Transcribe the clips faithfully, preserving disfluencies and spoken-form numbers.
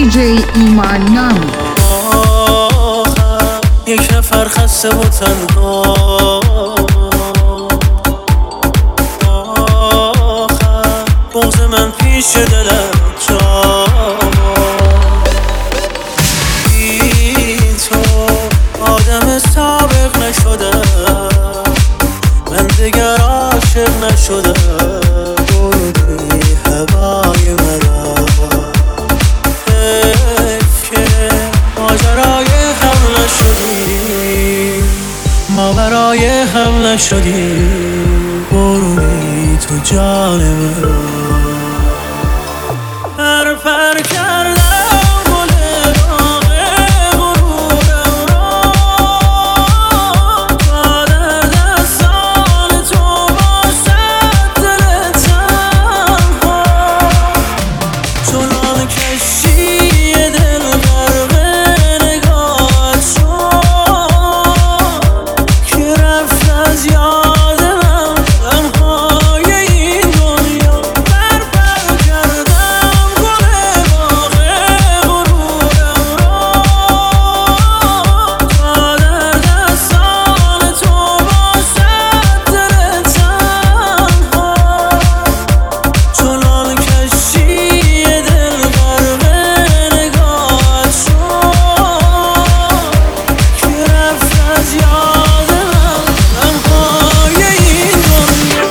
دی جی ایمان نامی. یک نفر خسته و تنها، آخر بغض من پیش دلت جا، بی تو آدم سابق نشده، من دیگر عاشق نشده، بردی هوای مرا، حیف که ماجرای هم نشدی، ما برای هم نشدی، برونی تو جان مرا. پر پر کردم گل باغ غرورم را، بعد از سال تو باشد دل تنها، چنان کشتی دل غرق نگاهت شد که رفت از یاد من غمهای این دنیا. پر پر کردم گل باغ غرورم را، بعد از سال تو باشد دل تنها، چنان کشتی دل غرق نگاهت شد که رفت از یاد من غمهای این دنیا.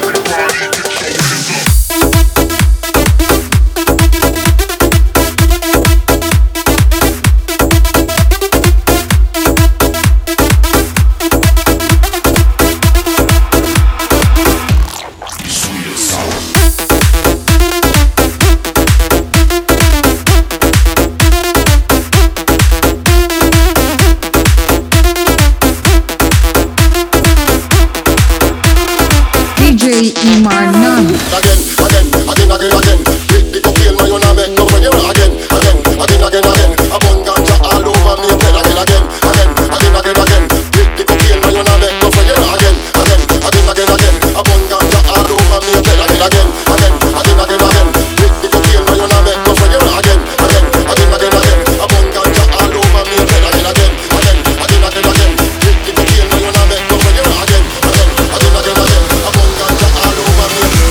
دی جی ایمان نامی. Again, again, again, again, again. Hit the cocaine, man, you know make no money. Again, again, again, again, again. I burn ganja all over me head. Again, again, again, again, again, again. Hit the cocaine, man, you know make no money. Again, again, again, again, again. I burn ganja all over me head. Again, again, again, again, again, again. Hit the cocaine, man, you know make no money. Again, again, again, again, again. I burn ganja all over me head. Again, again, again, again, again, again. Hit the cocaine, man, you know make no money. Again, again, again, again, again. I burn ganja all over me head.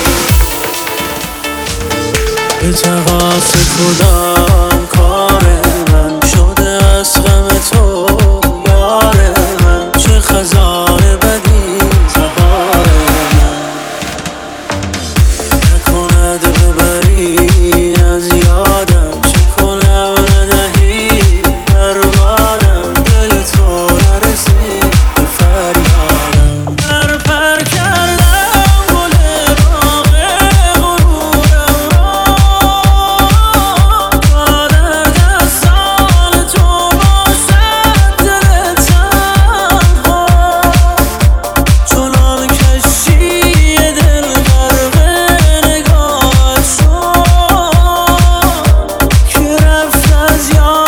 التماس کدام کار من شده از غم تو یار من، چه خزان بدی زبان من نکند ببری از یادم، چه کنم ندهی پروانم، دل تو نرسید به فریادم. پر پر کردم گل باغ غرورم را، بعد از سال تو باشد دل تنها، چنان کشتی دل غرق نگاهت شد که رفت از یاد